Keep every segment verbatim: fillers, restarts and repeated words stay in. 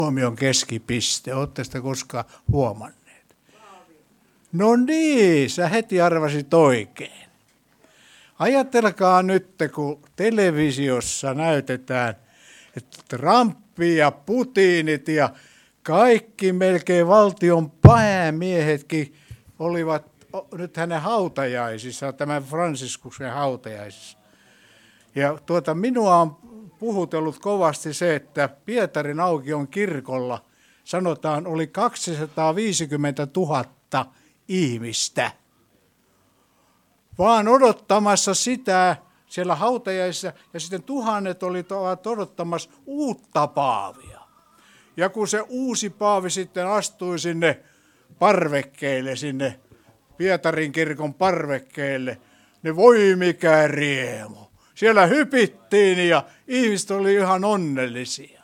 huomion keskipiste. Olette sitä koskaan huomanneet? No niin, sä heti arvasit oikein. Ajatelkaa nyt, kun televisiossa näytetään, että Trumpi ja Putinit ja kaikki melkein valtion päämiehetkin olivat nyt hänen hautajaisissa, tämän Fransiskuksen hautajaisissa. Ja tuota, minua on puhutellut kovasti se, että Pietarin Aukion kirkolla, sanotaan, oli kaksisataaviisikymmentätuhatta ihmistä, vaan odottamassa sitä siellä hautajaisissa, ja sitten tuhannet olivat odottamassa uutta paavia. Ja kun se uusi paavi sitten astui sinne parvekkeelle, sinne Pietarin kirkon parvekkeelle, niin voi mikä riemu. Siellä hypittiin ja ihmiset oli ihan onnellisia.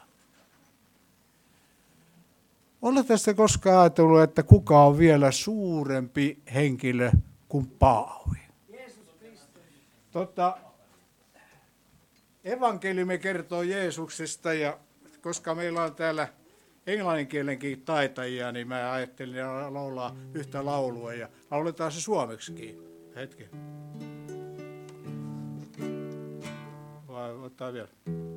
Oletko tästä koskaan ajatellut, että kuka on vielä suurempi henkilö kuin paavi? Tota, evankeliumi kertoo Jeesuksesta, ja koska meillä on täällä englanninkielenkin taitajia, niin mä ajattelin laulaa yhtä laulua, ja lauletaan se suomeksikin. Hetki. Vai ottaa vielä.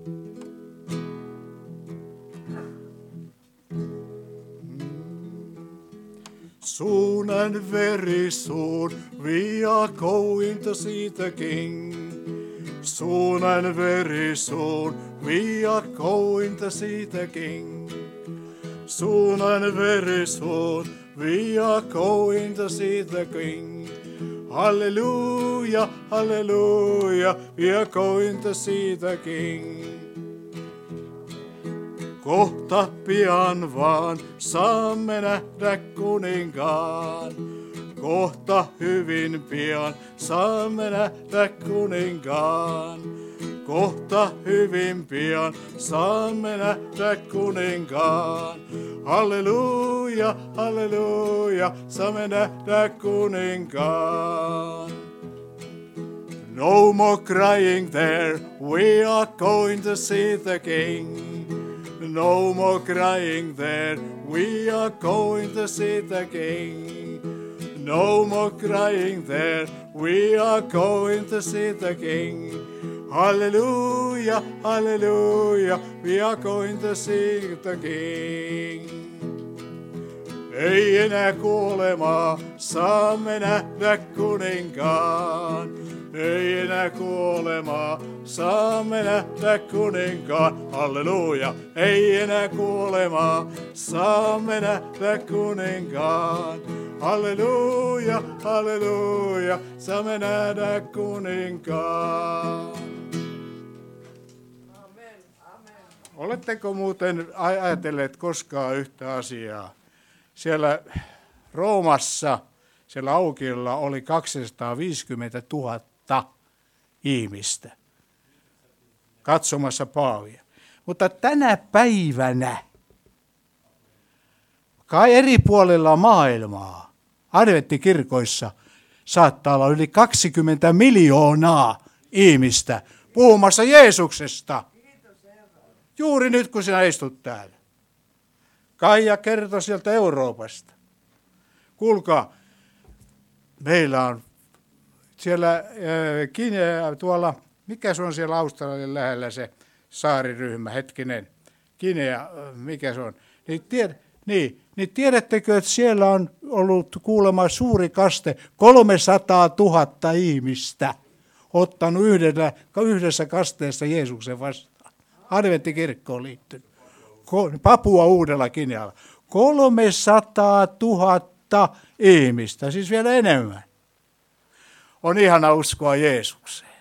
Soon and very soon we are going to see the King. Soon and very soon we are going to see the King. Soon and very soon we are going to see the King. Hallelujah, hallelujah, we are going to see the King. Kohta pian vaan saamme nähdä kuninkaan. Kohta hyvin pian saamme nähdä kuninkaan. Kohta hyvin pian saamme nähdä kuninkaan. Halleluja, halleluja, saamme nähdä kuninkaan. No more crying there, we are going to see the King. No more crying there, we are going to see the King. No more crying there, we are going to see the King. Hallelujah, hallelujah, we are going to see the King. Ei enää kuolemaa, saamme nähdä kuninkaan. Ei enää kuolemaa, saamme nähdä kuninkaan. Halleluja, ei enää kuolemaa, saamme nähdä kuninkaan. Halleluja, halleluja, saamme nähdä kuninkaan. Amen, amen. Oletteko muuten ajatelleet koskaan yhtä asiaa? Siellä Roomassa, siellä Aukiolla oli kaksisataaviisikymmentätuhatta ihmistä katsomassa paavia. Mutta tänä päivänä, kai eri puolilla maailmaa, adventtikirkoissa saattaa olla yli kaksikymmentä miljoonaa ihmistä puhumassa Jeesuksesta. Juuri nyt, kun sinä istut täällä. Kaija kertoi sieltä Euroopasta. Kuulkaa, meillä on siellä äh, Kinea, tuolla, mikä se on siellä Australian lähellä se saariryhmä, hetkinen, Kinea, äh, mikä se on. Niin, tied, niin, niin tiedättekö, että siellä on ollut kuulemma suuri kaste, kolmesataatuhatta ihmistä ottanut yhdellä, yhdessä kasteessa Jeesuksen vastaan. Adventtikirkkoon liittynyt. Papua Uudella Ginealla. kolmesataatuhatta ihmistä, siis vielä enemmän. On ihana uskoa Jeesukseen.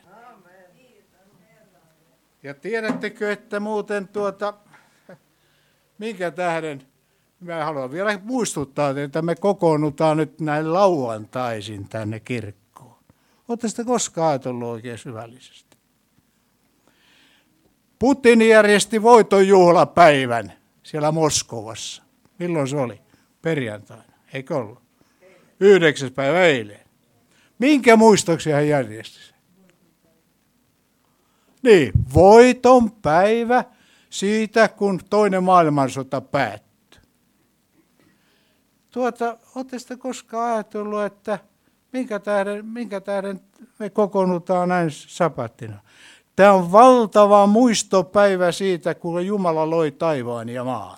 Ja tiedättekö, että muuten tuota, minkä tähden, mä haluan vielä muistuttaa, että me kokoonnutaan nyt näin lauantaisin tänne kirkkoon. Oletteko sitä koskaan ajatellut oikein syvällisesti? Putin järjesti voitonjuhlapäivän siellä Moskovassa. Milloin se oli? Perjantaina, eikö ollut? Yhdeksäs päivä eilen. Minkä muistoksia hän järjesti sen? Niin, voiton päivä. siitä, kun toinen maailmansota päättyi. Tuota, ootte sitten koskaan ajatellut, että minkä tähden, minkä tähden me kokoonnutaan näin sapattina? Tämä on valtava muistopäivä siitä, kun Jumala loi taivaan ja maan.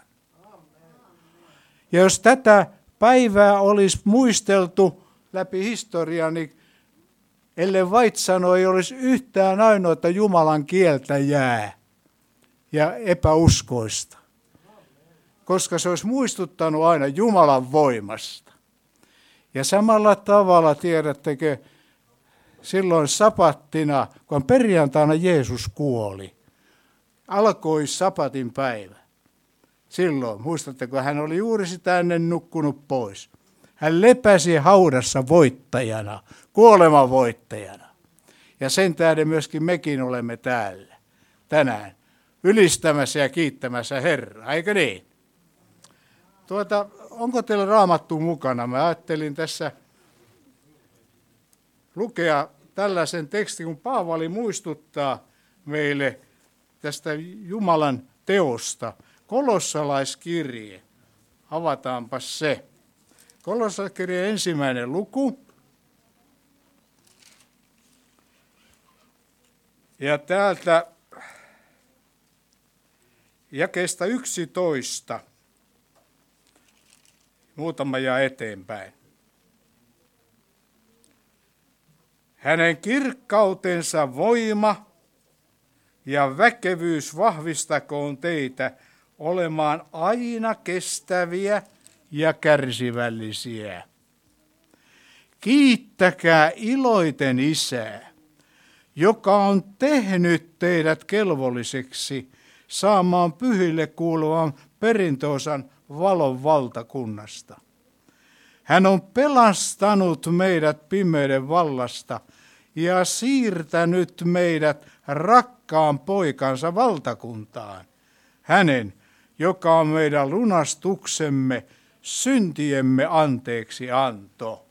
Ja jos tätä päivää olisi muisteltu läpi historiaa, niin ellei vaitsano ei olisi yhtään ainoata Jumalan kieltä jää ja epäuskoista. Koska se olisi muistuttanut aina Jumalan voimasta. Ja samalla tavalla, tiedättekö, silloin sapattina, kun perjantaina Jeesus kuoli, alkoi sapatin päivä. Silloin, muistatteko, hän oli juuri sitä ennen nukkunut pois. Hän lepäsi haudassa voittajana, kuoleman voittajana. Ja sen tähden myöskin mekin olemme täällä tänään ylistämässä ja kiittämässä Herraa, eikö niin? Tuota, onko teillä Raamattu mukana? Mä ajattelin tässä lukea tällaisen tekstin, kun Paavali muistuttaa meille tästä Jumalan teosta. Kolossalaiskirje. Avataanpa se. Kolossalaiskirje ensimmäinen luku. Ja täältä jakeesta yksitoista. Muutama jää eteenpäin. Hänen kirkkautensa voima ja väkevyys vahvistakoon teitä olemaan aina kestäviä ja kärsivällisiä. Kiittäkää iloiten Isää, joka on tehnyt teidät kelvolliseksi saamaan pyhille kuuluvan perintöosan valon valtakunnasta. Hän on pelastanut meidät pimeyden vallasta ja siirtänyt meidät rakkaan poikansa valtakuntaan. Hänen, joka on meidän lunastuksemme, syntiemme anteeksi anto.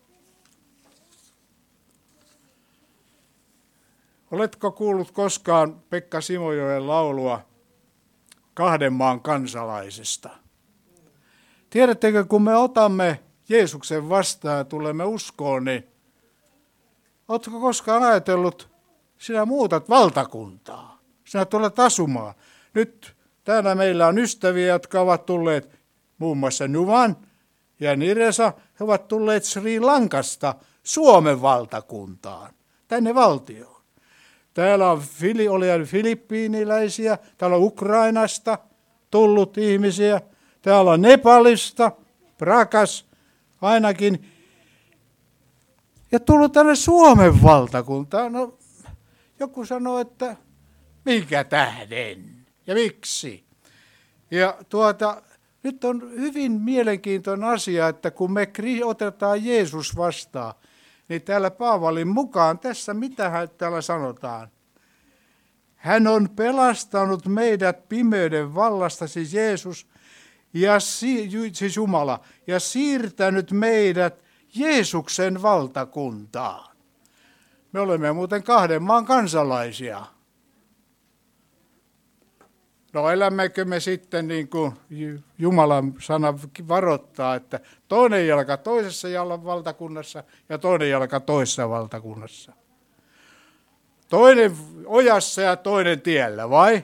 Oletko kuullut koskaan Pekka Simojoen laulua kahden maan kansalaisesta? Tiedättekö, kun me otamme Jeesuksen vastaan ja tulemme uskoon, niin oletko koskaan ajatellut, sinä muutat valtakuntaa, sinä tulet asumaan. Nyt täällä meillä on ystäviä, jotka ovat tulleet muun muassa Nuvan ja Niresa, he ovat tulleet Sri Lankasta Suomen valtakuntaan, tänne valtioon. Täällä on oli filippiiniläisiä, täällä on Ukrainasta tullut ihmisiä, täällä on Nepalista, Prakas ainakin, ja tullut tänne Suomen valtakuntaan. No, joku sanoo, että minkä tähden ja miksi. Ja tuota, nyt on hyvin mielenkiintoinen asia, että kun me otetaan Jeesus vastaan, niin täällä Paavalin mukaan tässä, mitä täällä sanotaan? Hän on pelastanut meidät pimeyden vallasta, siis Jeesus, ja siis Jumala, ja siirtänyt meidät Jeesuksen valtakuntaan. Me olemme muuten kahden maan kansalaisia. No elämmekö me sitten niin kuin Jumalan sana varoittaa, että toinen jalka toisessa jalan valtakunnassa ja toinen jalka toisessa valtakunnassa. Toinen ojassa ja toinen tiellä, vai?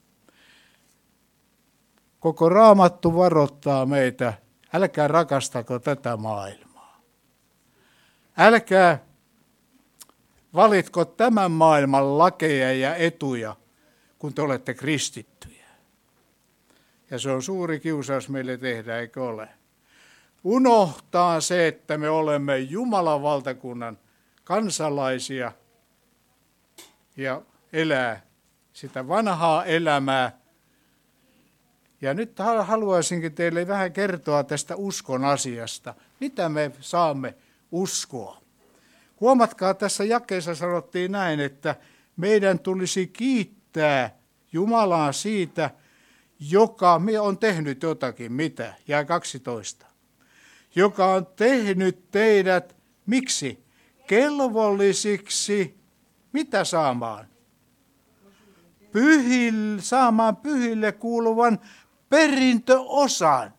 Koko Raamattu varoittaa meitä, älkää rakastako tätä maailmaa. Älkää valitko tämän maailman lakeja ja etuja, kun te olette kristittyjä. Ja se on suuri kiusaus meille tehdä, eikö ole? Unohtaa se, että me olemme Jumalan valtakunnan kansalaisia ja elää sitä vanhaa elämää. Ja nyt haluaisinkin teille vähän kertoa tästä uskon asiasta. Mitä me saamme uskoa? Huomatkaa, tässä jakeessa sanottiin näin, että meidän tulisi kiittää Jumalaa siitä, joka on tehnyt jotakin. Mitä? Jää kaksitoista. Joka on tehnyt teidät, miksi? Kelvollisiksi, mitä saamaan? pyhille, saamaan pyhille kuuluvan perintöosan.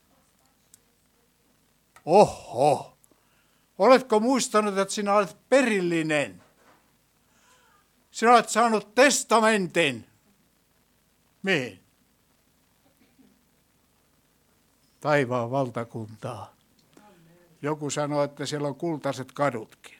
Oho, oletko muistanut, että sinä olet perillinen? Sinä olet saanut testamentin. Mihin? Taivaan valtakuntaa. Joku sanoi, että siellä on kultaiset kadutkin.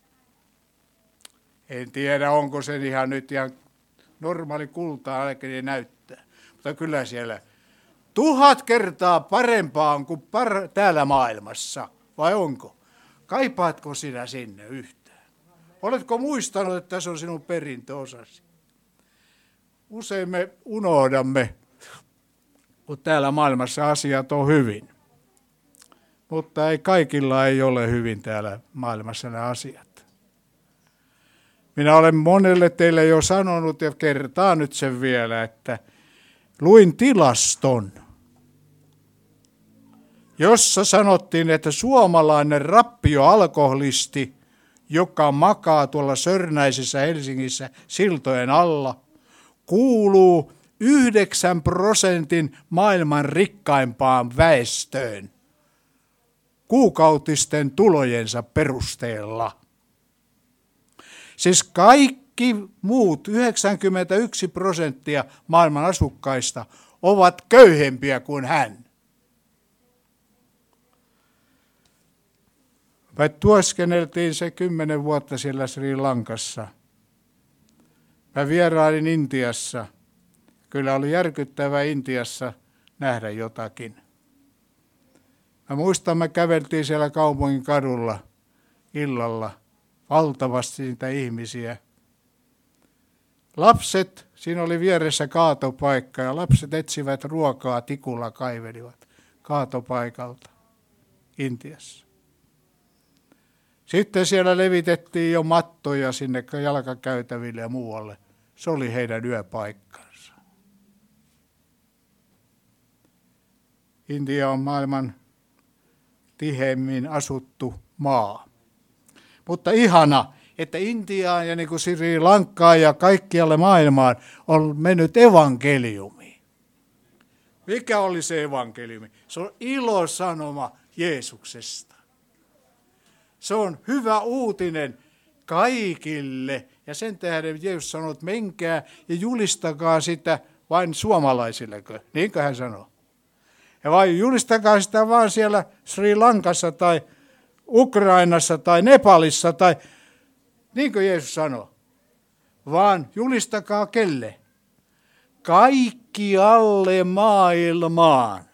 En tiedä, onko se ihan nyt ihan normaali kultaa, ainakin näyttää. Mutta kyllä siellä tuhat kertaa parempaa on kuin par- täällä maailmassa. Vai onko? Kaipaatko sinä sinne yhtään? Oletko muistanut, että se on sinun perintöosasi? Usein me unohdamme, kun täällä maailmassa asiat on hyvin. Mutta ei kaikilla ei ole hyvin täällä maailmassa nämä asiat. Minä olen monelle teille jo sanonut ja kertaan nyt sen vielä, että luin tilaston, jossa sanottiin, että suomalainen rappioalkoholisti, joka makaa tuolla Sörnäisessä Helsingissä siltojen alla, kuuluu yhdeksän prosentin maailman rikkaimpaan väestöön kuukautisten tulojensa perusteella. Siis kaikki muut yhdeksänkymmentäyksi prosenttia maailman asukkaista ovat köyhempiä kuin hän. Me tuoskenneltiin se kymmenen vuotta siellä Sri Lankassa. Mä vierailin Intiassa. Kyllä oli järkyttävää Intiassa nähdä jotakin. Mä muistan, me käveltiin siellä kaupungin kadulla illalla. Valtavasti niitä ihmisiä. Lapset, siinä oli vieressä kaatopaikka ja lapset etsivät ruokaa, tikulla kaivelivat kaatopaikalta Intiassa. Sitten siellä levitettiin jo mattoja sinne jalkakäytäville ja muualle. Se oli heidän yöpaikkansa. Intia on maailman tiheimmin asuttu maa. Mutta ihana, että Intiaan ja niin kuin Sri Lankaan ja kaikkialle maailmaan on mennyt evankeliumi. Mikä oli se evankeliumi? Se on ilosanoma Jeesuksesta. Se on hyvä uutinen kaikille. Ja sen tähden Jeesus sanoi, että menkää ja julistakaa sitä vain suomalaisilleko. Niinkö hän sanoi? Ja vai julistakaa sitä vaan siellä Sri Lankassa tai Ukrainassa tai Nepalissa tai niin kuin Jeesus sanoi. Vaan julistakaa kelle? Kaikkialle maailmaan.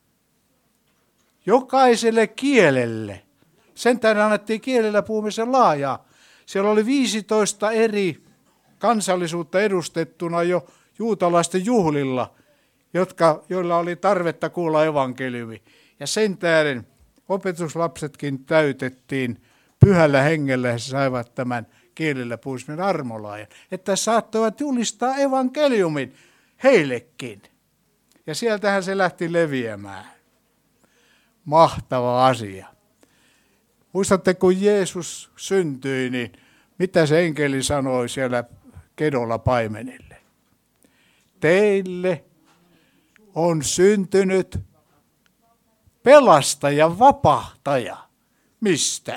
Jokaiselle kielelle. Sen tähden annettiin kielellä puhumisen laajaa. Siellä oli viisitoista eri kansallisuutta edustettuna jo juutalaisten juhlilla, jotka, joilla oli tarvetta kuulla evankeliumi. Ja sen tähden opetuslapsetkin täytettiin pyhällä hengellä ja saivat tämän kielellä puhumisen armolaajan, että saattoivat julistaa evankeliumin heillekin. Ja sieltähän se lähti leviämään. Mahtava asia. Muistatte, kun Jeesus syntyi, niin mitä se enkeli sanoi siellä kedolla paimenille? Teille on syntynyt pelastaja, vapahtaja. Mistä?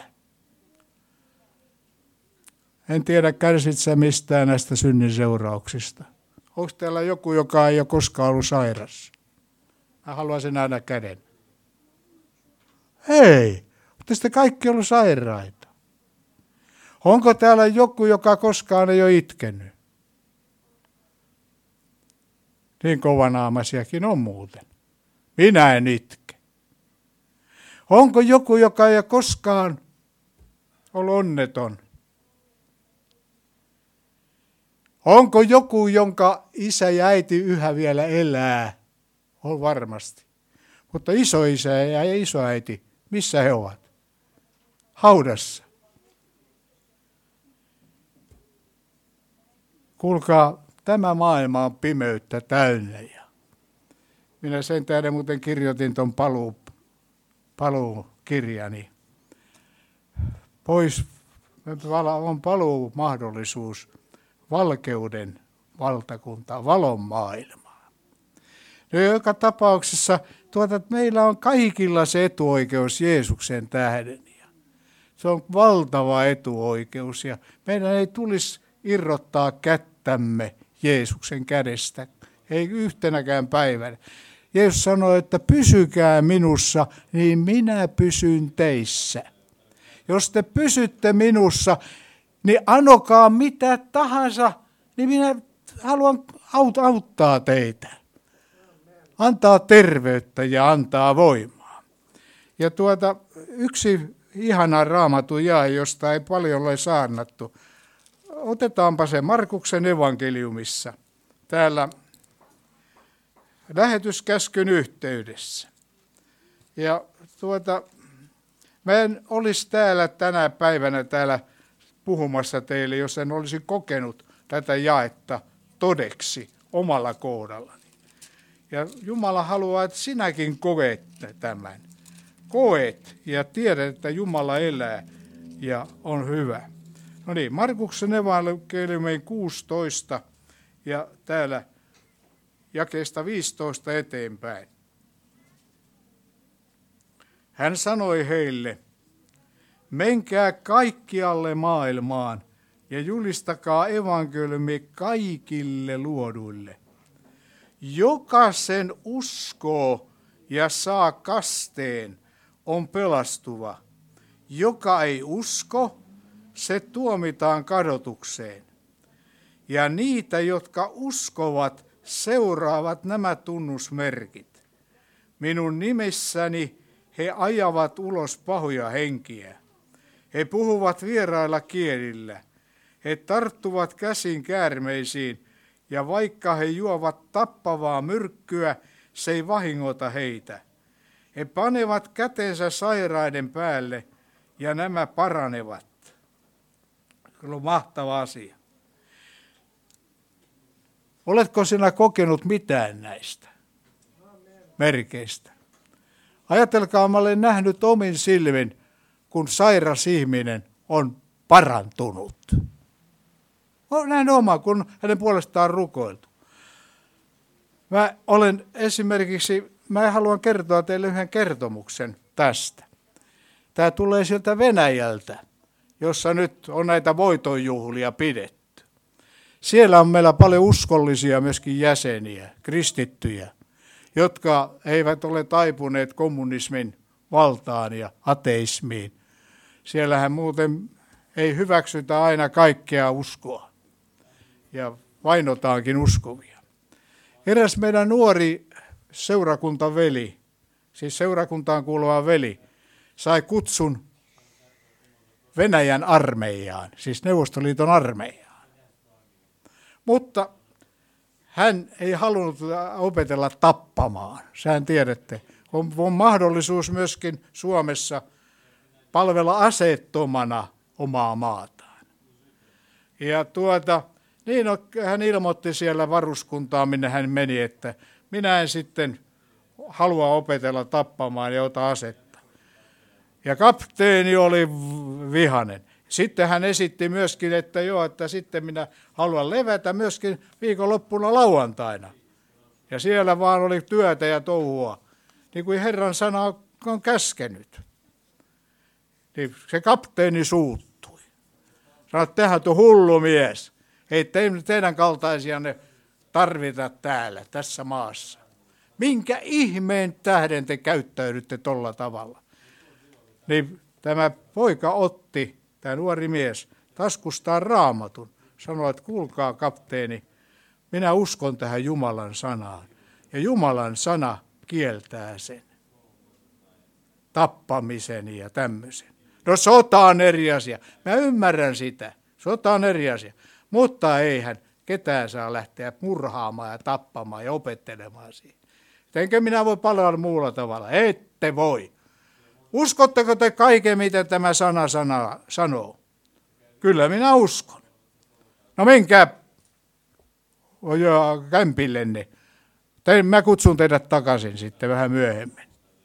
En tiedä, kärsit sä mistään näistä synnin seurauksista. Onko täällä joku, joka ei ole koskaan ollut sairas? Mä haluaisin nähdä käden. Hei, mutta sitten kaikki ollut sairaita. Onko täällä joku, joka koskaan ei ole itkenyt? Niin kovanaamaisiakin on muuten. Minä en itke. Onko joku, joka ei ole koskaan ollut onneton? Onko joku, jonka isä ja äiti yhä vielä elää? On varmasti. Mutta isoisä ja isoäiti, missä he ovat? Haudassa. Kuulkaa, tämä maailma on pimeyttä täynnä. Minä sen tähden muuten kirjoitin tuon paluu, paluukirjani. Pois on paluu mahdollisuus valkeuden valtakuntaa, valon maailmaa. No joka tapauksessa tuota, meillä on kaikilla se etuoikeus Jeesuksen tähden. Se on valtava etuoikeus ja meidän ei tulisi irrottaa kättämme Jeesuksen kädestä, ei yhtenäkään päivänä. Jeesus sanoi, että pysykää minussa, niin minä pysyn teissä. Jos te pysytte minussa, niin anokaa mitä tahansa, niin minä haluan auttaa teitä. Antaa terveyttä ja antaa voimaa. Ja tuota, yksi ihana raamatun jae, josta ei paljon ole saarnattu. Otetaanpa se Markuksen evankeliumissa, täällä lähetyskäskyn yhteydessä. Ja tuota, mä en olisi täällä tänä päivänä täällä puhumassa teille, jos en olisi kokenut tätä jaetta todeksi omalla kohdallani. Ja Jumala haluaa, että sinäkin koet tämän. Koet ja tiedät, että Jumala elää ja on hyvä. No niin, Markuksen evankeliumin kuusitoista ja täällä jakeesta viisitoista eteenpäin. Hän sanoi heille, menkää kaikkialle maailmaan ja julistakaa evankeliumi kaikille luoduille. Joka sen uskoo ja saa kasteen, on pelastuva. Joka ei usko, se tuomitaan kadotukseen. Ja niitä, jotka uskovat, seuraavat nämä tunnusmerkit. Minun nimissäni he ajavat ulos pahoja henkiä. He puhuvat vierailla kielillä. He tarttuvat käsin käärmeisiin, ja vaikka he juovat tappavaa myrkkyä, se ei vahingota heitä. He panevat kätensä sairaiden päälle, ja nämä paranevat. Kyllä on mahtava asia. Oletko sinä kokenut mitään näistä merkeistä? Ajatelkaa, mä olen nähnyt omin silmin, kun sairas ihminen on parantunut. Olen nähnyt omaa, kun hänen puolestaan rukoiltu. Mä olen esimerkiksi, mä haluan kertoa teille yhden kertomuksen tästä. Tämä tulee sieltä Venäjältä, jossa nyt on näitä voitonjuhlia pidetty. Siellä on meillä paljon uskollisia myöskin jäseniä, kristittyjä, jotka eivät ole taipuneet kommunismin valtaan ja ateismiin. Siellähän muuten ei hyväksytä aina kaikkea uskoa ja vainotaankin uskovia. Eräs meidän nuori seurakuntaveli, siis seurakuntaan kuuluva veli, sai kutsun Venäjän armeijaan, siis Neuvostoliiton armeijaan. Mutta hän ei halunnut opetella tappamaan. Sähän tiedätte, on, on mahdollisuus myöskin Suomessa palvella aseettomana omaa maataan. Ja tuota, niin hän ilmoitti siellä varuskuntaan, minne hän meni, että minä en sitten halua opetella tappamaan ja ota asetta. Ja kapteeni oli vihainen. Sitten hän esitti myöskin, että joo, että sitten minä haluan levätä myöskin viikonloppuna lauantaina. Ja siellä vaan oli työtä ja touhua, niin kuin Herran sana on käskenyt. Niin se kapteeni suuttui. Sanoi, että tehän on hullu mies. Ei teidän kaltaisianne tarvita täällä, tässä maassa. Minkä ihmeen tähden te käyttäydytte tolla tavalla? Niin tämä poika otti, tämä nuori mies, taskustaan raamatun. Sanoi, että kuulkaa kapteeni, minä uskon tähän Jumalan sanaan. Ja Jumalan sana kieltää sen. Tappamisen ja tämmöisen. No sota on eri asia. Mä ymmärrän sitä. Sota on eri asia. Mutta eihän ketään saa lähteä murhaamaan ja tappamaan ja opettelemaan siihen. Enkö minä voi palvella muulla tavalla? Ette voi. Uskotteko te kaiken, mitä tämä sana, sana sanoo? Kyllä minä uskon. No menkää kämpillenne. Mä kutsun teidät takaisin sitten vähän myöhemmin.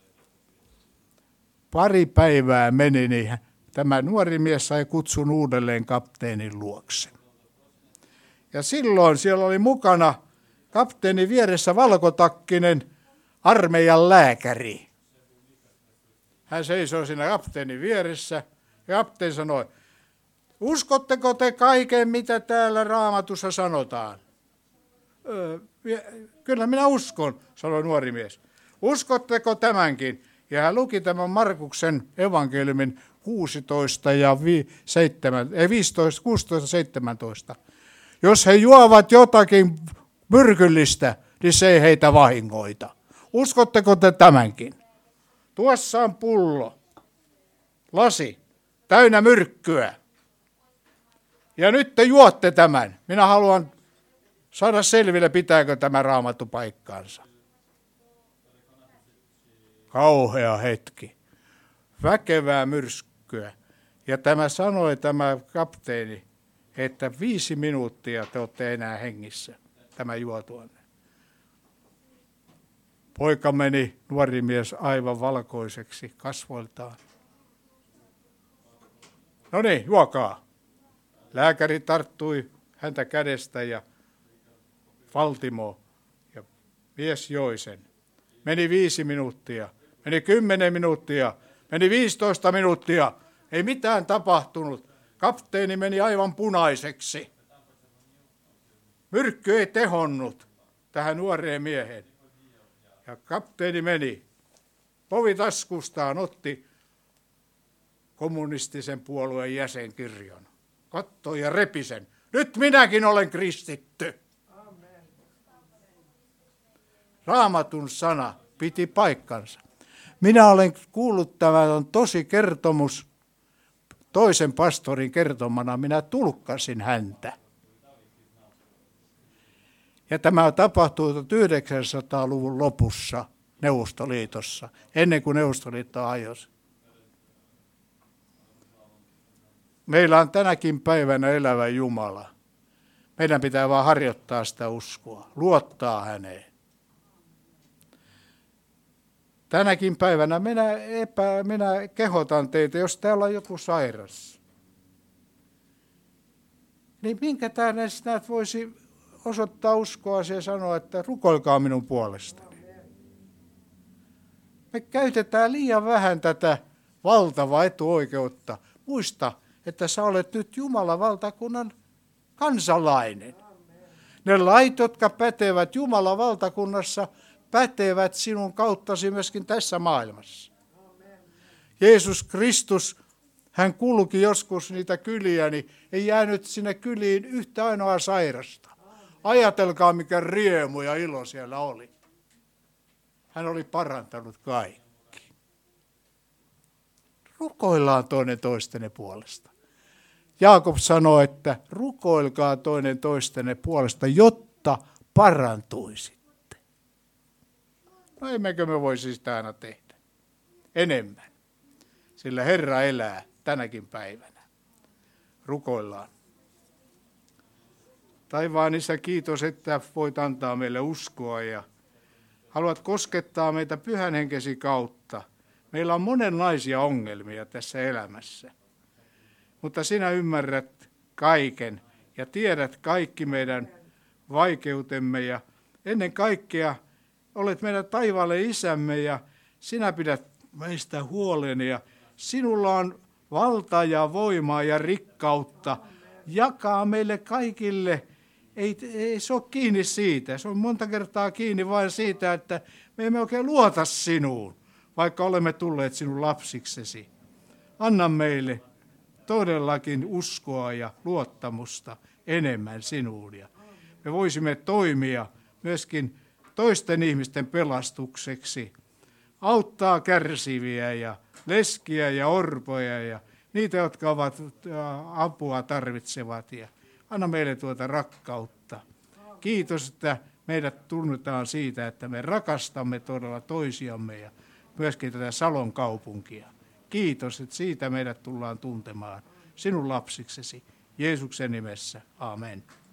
Pari päivää meni, niin tämä nuori mies sai kutsun uudelleen kapteenin luokse. Ja silloin siellä oli mukana kapteeni vieressä valkotakkinen armeijan lääkäri. Hän seisoi siinä kapteenin vieressä ja kapteeni sanoi, uskotteko te kaiken, mitä täällä Raamatussa sanotaan? Öö, kyllä minä uskon, sanoi nuori mies. Uskotteko tämänkin? Ja hän luki tämän Markuksen evankeliumin kuusitoista ja viisitoista, kuusitoista, seitsemäntoista. Jos he juovat jotakin myrkyllistä, niin se ei heitä vahingoita. Uskotteko te tämänkin? Tuossa on pullo, lasi, täynnä myrkkyä. Ja nyt te juotte tämän. Minä haluan saada selville, pitääkö tämä Raamattu paikkaansa. Kauhea hetki. Väkevää myrskyä. Ja tämä sanoi tämä kapteeni, että viisi minuuttia te olette enää hengissä. Tämä juotuanne. Poika meni, nuori mies, aivan valkoiseksi kasvoiltaan. No niin, juokaa. Lääkäri tarttui häntä kädestä ja valtimo ja mies joi sen. Meni viisi minuuttia, meni kymmenen minuuttia, meni viisitoista minuuttia. Ei mitään tapahtunut. Kapteeni meni aivan punaiseksi. Myrkky ei tehonnut tähän nuoreen mieheen. Ja kapteeni meni povitaskustaan, otti kommunistisen puolueen jäsenkirjon. Kattoi ja repi sen. Nyt minäkin olen kristitty. Amen. Raamatun sana piti paikkansa. Minä olen kuullut, tämä on tosi kertomus. Toisen pastorin kertomana minä tulkkasin häntä. Ja tämä tapahtui tuhatyhdeksänsataaluvun lopussa Neuvostoliitossa, ennen kuin Neuvostoliitto hajosi. Meillä on tänäkin päivänä elävä Jumala. Meidän pitää vaan harjoittaa sitä uskoa, luottaa häneen. Tänäkin päivänä minä, epä, minä kehotan teitä, jos täällä on joku sairas, niin minkä tähden sinä voisi osoittaa uskoa ja sanoa, että rukoilkaa minun puolestani. Me käytetään liian vähän tätä valtavaa etuoikeutta. Muista, että sä olet nyt Jumalan valtakunnan kansalainen. Ne lait, jotka pätevät Jumalan valtakunnassa, pätevät sinun kauttasi myöskin tässä maailmassa. Jeesus Kristus, hän kulki joskus niitä kyliä, niin ei jäänyt sinne kyliin yhtä ainoa sairasta. Ajatelkaa, mikä riemu ja ilo siellä oli. Hän oli parantanut kaikki. Rukoillaan toinen toistenne puolesta. Jaakob sanoi, että rukoilkaa toinen toistenne puolesta, jotta parantuisitte. No emmekö me voisi sitä aina tehdä enemmän, sillä Herra elää tänäkin päivänä. Rukoillaan. Taivaan Isä, kiitos, että voit antaa meille uskoa ja haluat koskettaa meitä Pyhän Henkesi kautta. Meillä on monenlaisia ongelmia tässä elämässä, mutta sinä ymmärrät kaiken ja tiedät kaikki meidän vaikeutemme ja ennen kaikkea olet meidän taivaalle Isämme ja sinä pidät meistä huolen ja sinulla on valta ja voimaa ja rikkautta jakaa meille kaikille. Ei, ei se ole kiinni siitä. Se on monta kertaa kiinni vain siitä, että me emme oikein luota sinuun, vaikka olemme tulleet sinun lapsiksesi. Anna meille todellakin uskoa ja luottamusta enemmän sinuun. Ja me voisimme toimia myöskin toisten ihmisten pelastukseksi, auttaa kärsiviä ja leskiä ja orpoja ja niitä, jotka ovat apua tarvitsevat. Ja anna meille tuota rakkautta. Kiitos, että meidät tunnetaan siitä, että me rakastamme todella toisiamme ja myöskin tätä Salon kaupunkia. Kiitos, että siitä meidät tullaan tuntemaan sinun lapsiksesi. Jeesuksen nimessä. Amen.